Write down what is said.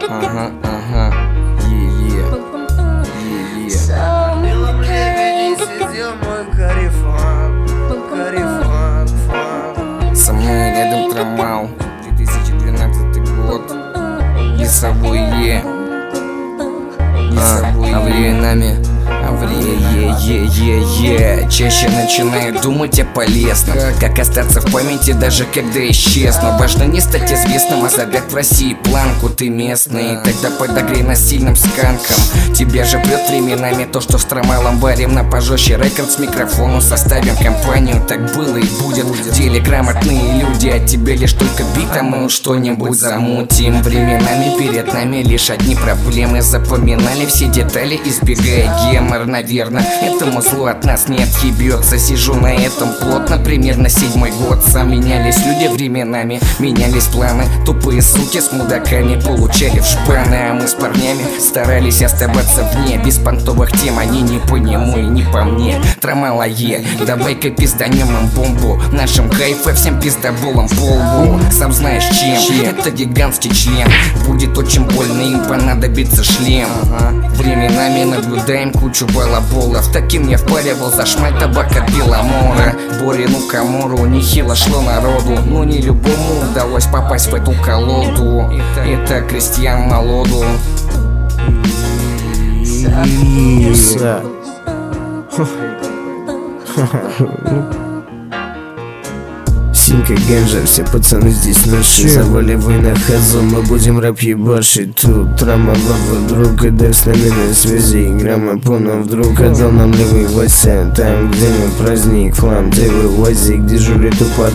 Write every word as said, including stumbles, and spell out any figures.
Ага, ага, е-е, е-е. Было времени сидел мой карифан, карифан, фан. Со мной рядом Трамал, две тысячи двенадцатый год. Не собой, а, а временами, а время, е-е-е-е. Чаще начинаю думать о полезном, как остаться в памяти, даже когда исчезну. Важно не стать известным, а задать в России планку. Ты местный, тогда подогрей нас сильным сканком. Тебя же прет временами то, что с Трамалом варим на пожестче. Рекорд с микрофону, составим компанию. Так было и будет, в деле грамотные люди. От тебя лишь только бита, мы что-нибудь замутим. Временами перед нами лишь одни проблемы. Запоминали все детали, избегая гемор. Наверное, этому злу от нас не отъебется. Сижу на этом плотно, примерно седьмой год. Сам менялись люди временами, менялись планы. Тупые суки с мудаками получали в шпаны. А мы с парнями старались оставаться вне. Без понтовых тем, они не по нему и не по мне. Трамала е, давай-ка пизданем им бомбу. Нашим кайфа всем пиздоболом по лбу. Сам знаешь чем, это гигантский член. Будет очень больно, им понадобится шлем. Временами наблюдаем кучу балаболов. Таким я впаривал за шмаль табак от Беломора. Борину Камору нехило шло народу, но не любому удалось попасть в эту колоду. Это Кристиан Молоду. Синька, Генжа, все пацаны здесь наши. Заваливай на хазу, мы будем рэп ебашить. Тут Трама, баба, друг, и да с нами на связи. Граммофон вдруг отдал нам левый гвоздя. Там, где мы праздник, флам, девы, уазик, дежурит тупо